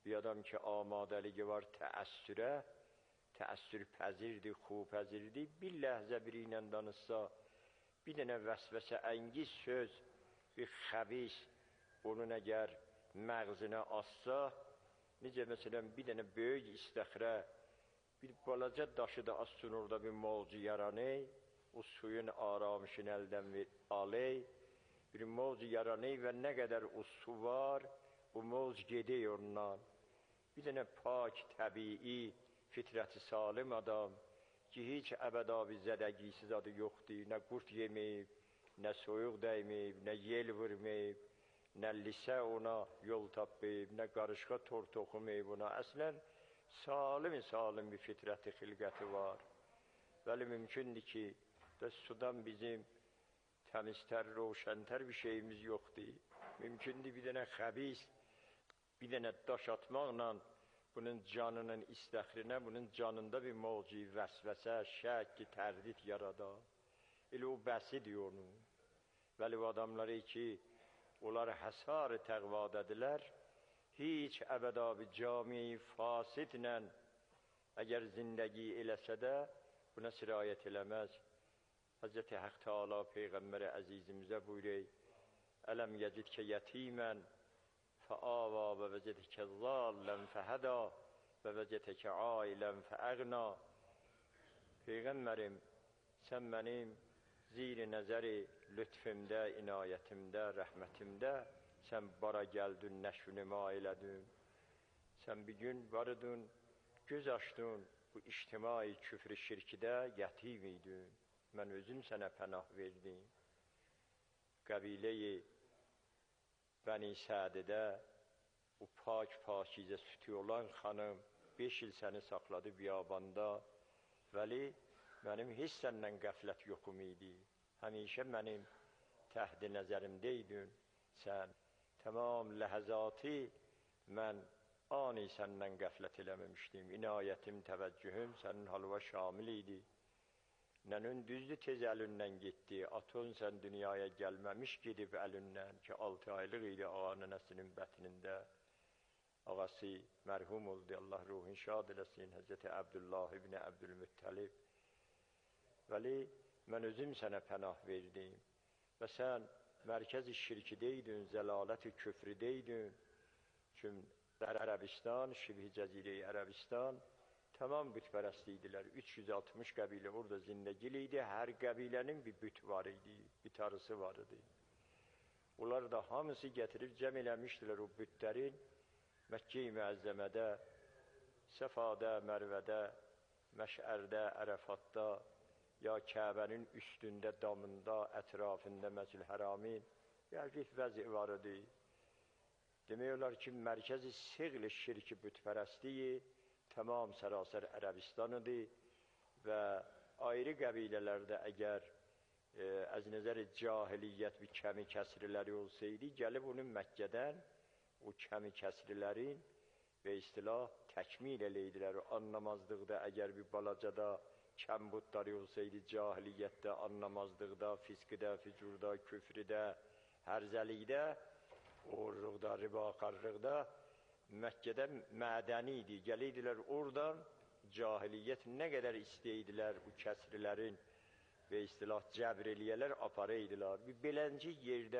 bir adam ki amadəliyi var təəssürə, təəssür pəzirdir, xub pəzirdir, bir ləhzə biri ilə danışsa, bir dənə vəsvəsə əngiz söz, bir xəbis, onun əgər məğzinə assa, necə məsələn bir dənə böyük istəxrə, bir balaca daşı da assın orada bir mavcu yaranı, o suyun aramışını əldən alay, bir mavcu yaranı və nə qədər o su var, o mavc gedək ondan. Bir dənə pak, təbii, fitrəti salim adam ki, heç əbədabi zədəgisiz adı yoxdur, nə qurt yeməyib, nə soyuq dəyməyib, nə yel vurmayıb, nə lisə ona yol tapmayıb, nə qarışqa tor toxumayıb ona. Əslən, salim-salim bir fitrəti xilqəti var. Bəli, mümkündür ki, da sudan bizim təmiztər, roşəntər bir şeyimiz yoxdur. Mümkündür bir dənə xəbis, bir dənə daş atmaqla bunun canının istəxrinə, bunun canında bir mavci, vəsvəsə, şək, tərdid yaradar. Elə o bəsidir onun. Bəli, o adamları ki, onlar həsar-ı təqvadədirlər, heç əbədabi cami-i fasidlə əgər zindəgi eləsə də buna sirayət eləməz. Həzrəti Haq Teala Peyğəmbəri əzizimizə buyurur, ələm yəcidkə yətimən fəava və vəcədəkə zallən fəhəda və vəcədəkə ailən fəəqna. Peyğəmbərim, sən mənim zir-i nəzəri lütfümdə, inayətimdə, rəhmətimdə sən bara gəldin, nəşvünümə elədin. Sən bir gün varıdın, göz açdın, bu ictimai küfr-i şirkidə yətim idin. Mən özüm sənə pənah verdim. Qəbilə-i Bəni Sədidə bu pak-pakizə sütü olan xanım beş il səni saxladı biyabanda. Vəli, mənim heç səndən qəflət yoxum idi. Həmişə mənim təhdi nəzərimdəydin. Sən tamam ləhəzatı mən ani səndən qəflət eləməmişdim. İnayətim, təvəccühüm sənin halva şamil idi. Nənün düzdür tez əlindən getdi. Atın sən dünyaya gəlməmiş gedib əlindən ki, altı aylıq idi ağa nənəsinin bətnində. Ağası mərhum oldu, Allah ruhun şad eləsin, Həzrəti Əbdullah ibn Əbdülmüttəlib. Vəli, mən özüm sənə pənah verdim və sən mərkəz-i şirkidəydin, zəlalət-i küfridəydin. Çünki Ərəbistan, Şibhi Cəzirə-i Ərəbistan tamam bütpərəst idilər. üç yüz altmış qəbilə orada zindəgil idi. Hər qəbilənin bir büt var idi, bir tarısı var idi. Onlar da hamısı gətirib cəm eləmişdilər o bütlərin Məkkə-i Müəzzəmədə, Səfada, Mərvədə, Məşərdə, Ərəfatda, ya Kəbənin üstündə, damında, ətrafında, Məscid-i-Həramin yəqif vəzi var idi. Demək olar ki, mərkəzi siğl-i şirki bütpərəstliyi tamam sərasər Ərəbistanıdır və ayrı qəbilələrdə əgər e, az nəzər cahiliyyət bir kəmi kəsriləri olsaydı, gəlib onun Məkkədən o kəmi kəsrilərin və istilah təkmil eləydilər. O anlamazlıqda əgər bir balacada kəmbudları olsaydı, cahiliyyətdə, anlamazlıqda, fiskdə, fücurda, küfrdə, hərzəlikdə, uğurluqda, ribakarlıqda Məkkədə mədəni idi. Gəliydilər oradan cahiliyyət nə qədər istəydilər bu kəsrilərin və istilah cəbr eləyələr aparaydılar. Bir belənci yerdə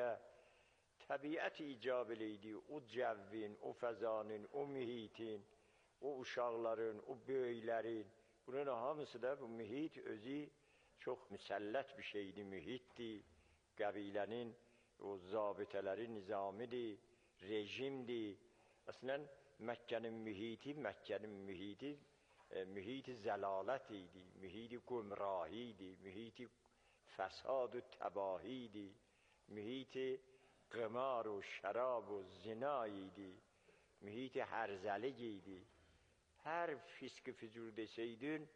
təbiət icab eləydi, o cəvvin, o fəzanın, o mühitin, o uşaqların, o böyüklərin. Bunun hamısı da bu mühit özü çox müsəllət bir şeydi, mühitdir. Qəbilənin o zabitələri nizamidir, rejimdir. Əslən, Məkkənin mühiti, Məkkənin mühiti, e, mühiti zəlalət idi, mühiti qumrahi idi, mühiti fəsad-ı təbahi idi, mühiti qımar و şərab و zina idi, mühiti hərzəlik idi. Hər fisk-i fücur desəydin,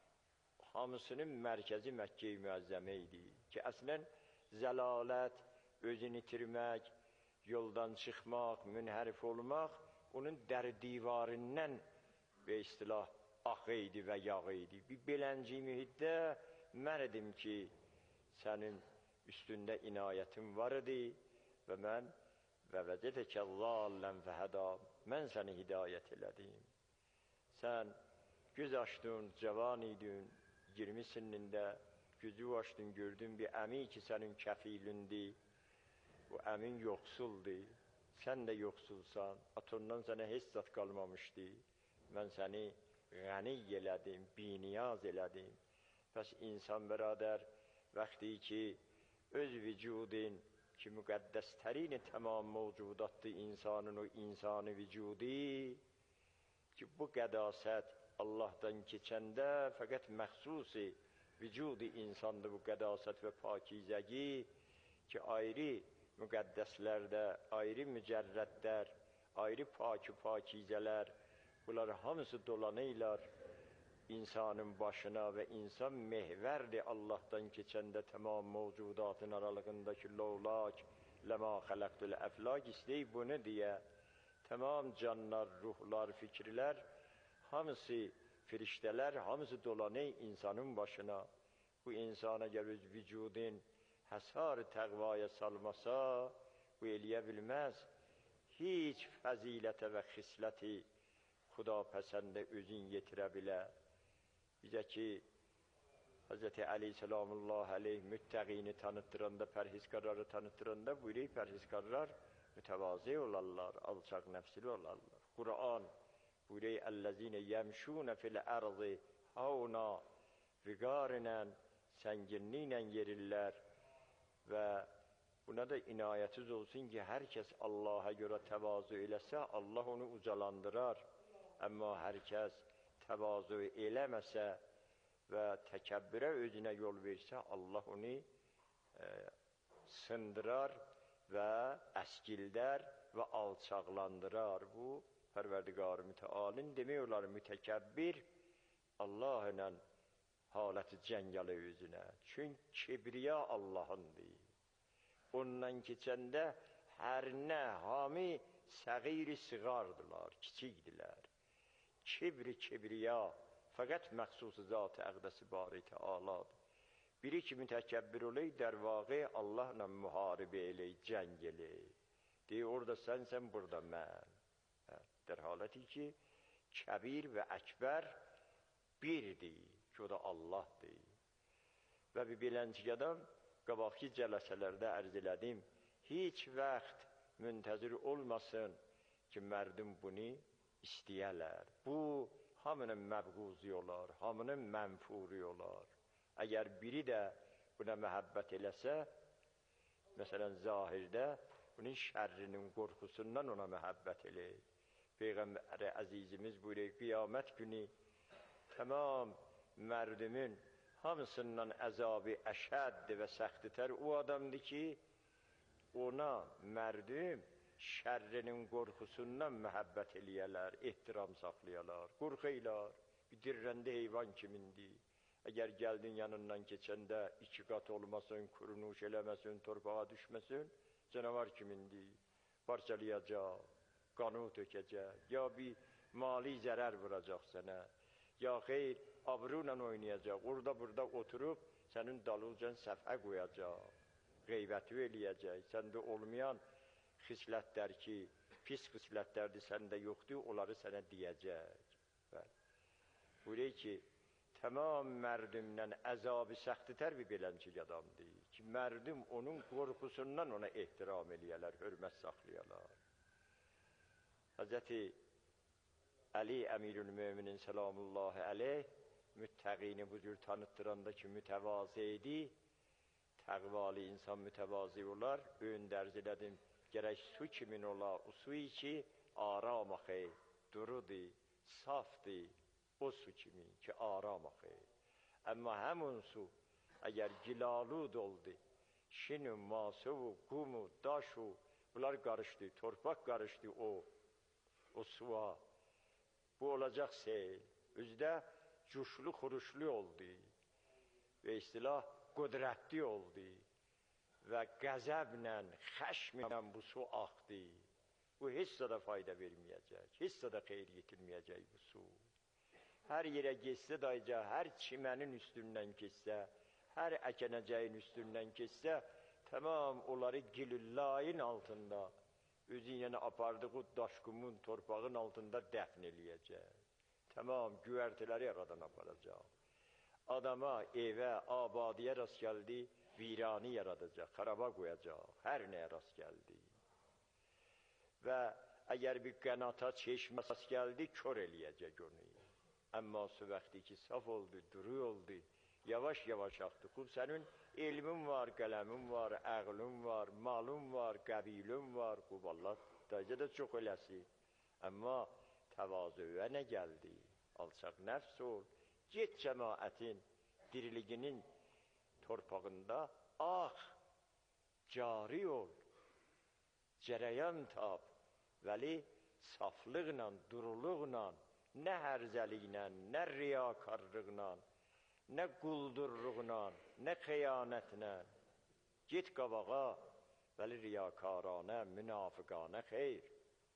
hamısının mərkəzi Məkkə-i Müəzzəmə idi ki, əslən, zəlalət, özünü itirmək, yoldan çıxmaq, münhərif olmaq, onun dəri divarından və istilah axı idi və yağı idi. Bir belənci mühitdə mən edim ki, sənin üstündə inayətin var idi və mən və vəcədəkə zallən fəhəda, mən səni hidayət elədim. Sən göz açdın, cavan idin, iyirmi sinində, gözü açdın, gördün bir əmi ki, sənin kəfilindi, bu əmin yoxsuldur, sən də yoxsulsan, atondan sənə heç zat qalmamışdı, mən səni ғəni elədim, biniyaz elədim. Bəs insan bəradər, vəqti ki, öz vücudun ki, müqəddəstərini tamam mövcudatdır insanın o insanı vücudi, ki, bu qədasət Allah'tan keçəndə fəqət məxsusi vücudi insandır bu qədasət və pakizəgi, ki, ayrı müqəddəslərdə, ayrı mücərrədlər, ayrı pakı pakizələr, bunlar hamısı dolanıylar insanın başına və insan mehverdir Allah'tan keçəndə tamam mevcudatın aralığındakı lovlak, ləma xələqdül əflak istəyib bunu deyə, tamam canlar, ruhlar, fikirlər, hamısı firiştələr, hamısı dolanır insanın başına. Bu insana gəl öz vücudun həsar təqvaya salmasa, bu eləyə bilməz. Hiç fəzilətə və xisləti Xuda pəsəndə özün yetirə bilə. Bizə ki, Hazreti Ali selamullah aleyh müttəqini tanıttıranda, pərhizkarları tanıttıranda buyuruyor, pərhizkarlar mütəvazi olarlar, alçaq nəfsili olarlar. Kur'an buyuruyor, əllezine yemşune fil ardı havna vigarinen, sənginliklə yerirlər və buna da inayətiz olsun ki, hər kəs Allah'a görə təvazu eləsə, Allah onu ucalandırar. Amma hər kəs təvazu eləməsə və təkəbbürə özünə yol versə, Allah onu e, sındırar və əskildər və alçaqlandırar. Bu, Pərverdigar-ı Mütealin demək olar, mütəkəbbir Allah ilə haləti cəngələ özünə. Çünki kibriya Allahındır. Ondan keçəndə hər nə, hami səğir-i siğardılar, kiçikdilər. Kibri kibriya fəqət məxsus zat-ı əqdəsi bari Teala'dır. Biri ki mütəkəbbir olay, der vaqi Allahla müharibə elək, cəng elək. Deyir, orada sənsən, burada mən. Der haləti ki, kəbir və əkbər birdir, ki o da Allahdır. Və bir bilənçik adam, qabaqki cələsələrdə ərz elədim, heç vaxt müntəzir olmasın ki, mərdum bunu istəyələr. Bu, hamının məbğuzi olar, hamının mənfuri olar. Əgər biri də buna məhəbbət eləsə, məsələn, zahirdə bunun şərrinin qorxusundan ona məhəbbət eləyir. Peyğəmbər əzizimiz buyuruyor, qiyamət günü tamam mərdumun hamısından əzabı əşəddir və səxtitər o adamdır ki, ona mərdum şərrinin qorxusundan məhəbbət eləyələr, ehtiram saxlayalar, qorxuylar, bir dirrəndə heyvan kimindir. Əgər gəldin yanından keçəndə iki qat olmasın, kurunuş eləməsin, torpağa düşməsin, canavar kimindir, parçalayacaq, qanı tökəcək, ya bir mali zərər vuracaq sənə, ya xeyr, abruyla oynayacaq, orada burada oturub, sənin dalıcan səfhə qoyacaq, qeybəti eləyəcək, səndə olmayan xislətlər ki, pis xislətlərdir, səndə yoxdur, onları sənə deyəcək. Buyuruyor ki, tamam mərdumdən əzabı səxtitər bir beləncik adamdır ki, mərdum onun qorxusundan ona ehtiram eləyələr, hörmət saxlayalar. Hazreti Ali Əmirül-Müminin selamullahi aleyh müttəqini bu cür tanıttıranda ki, mütəvazi idi, təqvalı insan mütəvazi olar, ön dərz elədim, gərək su kimin ola, o suyu ki, aram axı, durudur, safdır, o su kimin ki, aram axı. Amma həmin su, əgər gilalud oldu, şinu, masu, qumu, daşu, bunlar qarışdı, torpaq qarışdı o, o suya. Bu olacaq seyl, özdə cuşlu, xuruşlu oldu və istilah qudrətli oldu və qəzəblə, xəşmlə bu su axdı. Bu heç də fayda verməyəcək, heç də xeyr yetirməyəcək bu su. Hər yerə geçsə dayca, hər çimənin üstündən keçsə, hər əkənəcəyin üstündən keçsə, tamam onları gülüllayın altında özü ilə apardığı daşqumun torpağın altında dəfn eləyəcək. Tamam, güvərtiləri yaradan aparacaq. Adama, evə, abadiyə rast gəldi, virani yaradacaq, xaraba qoyacaq, hər nəyə rast gəldi. Və əgər bir qənata, çeşmə rast gəldi, kör eləyəcək onu. Amma su vaxtı ki, saf oldu, duru oldu, yavaş-yavaş axdı. Xub, sənin elmin var, qələmin var, əqlin var, malın var, qəbilin var. Xub, Allah dayıca da çox eləsi. Amma təvazöyə nə gəldi? Alçaq nəfs ol, get cəmaətin diriliginin torpağında ax, cari ol, cərəyan tap, vəli saflıqla, duruluqla, nə hərzəliklə, nə riyakarlıqla, nə quldurluqla, nə xəyanətlə, get qabağa, vəli riyakarana, münafiqana xeyr.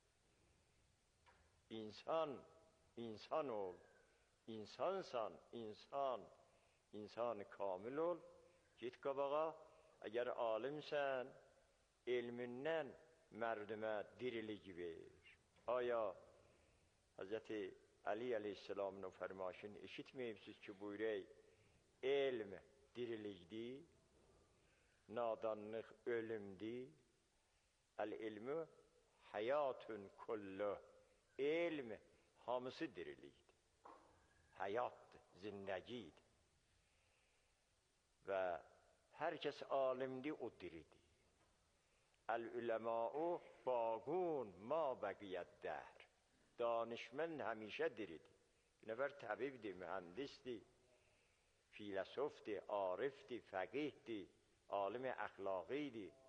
İnsan, insan ol, insansan, insan, insan kamil ol, get qabağa, əgər alimsən, elmindən mərdümə dirilik ver. Aya, Hazreti Ali Aleyhisselam'ın fərmaşını eşitməyibsiz ki, buyurək, elm dirilikdir, nadanlıq ölümdür, əl-ilmü həyatun kullu, elm hamısı dirilikdir, həyatdır, zindəgidir. Və hər kəs alimdir, o diridir. Əl-üləmâ'u baqun ma bəqiyyəddər. Danışmən həmişə diridir. Bir nəfər təbibdir, mühəndisdir, filosofdir, arifdir, fəqihdir, alim-i əxlaqidir.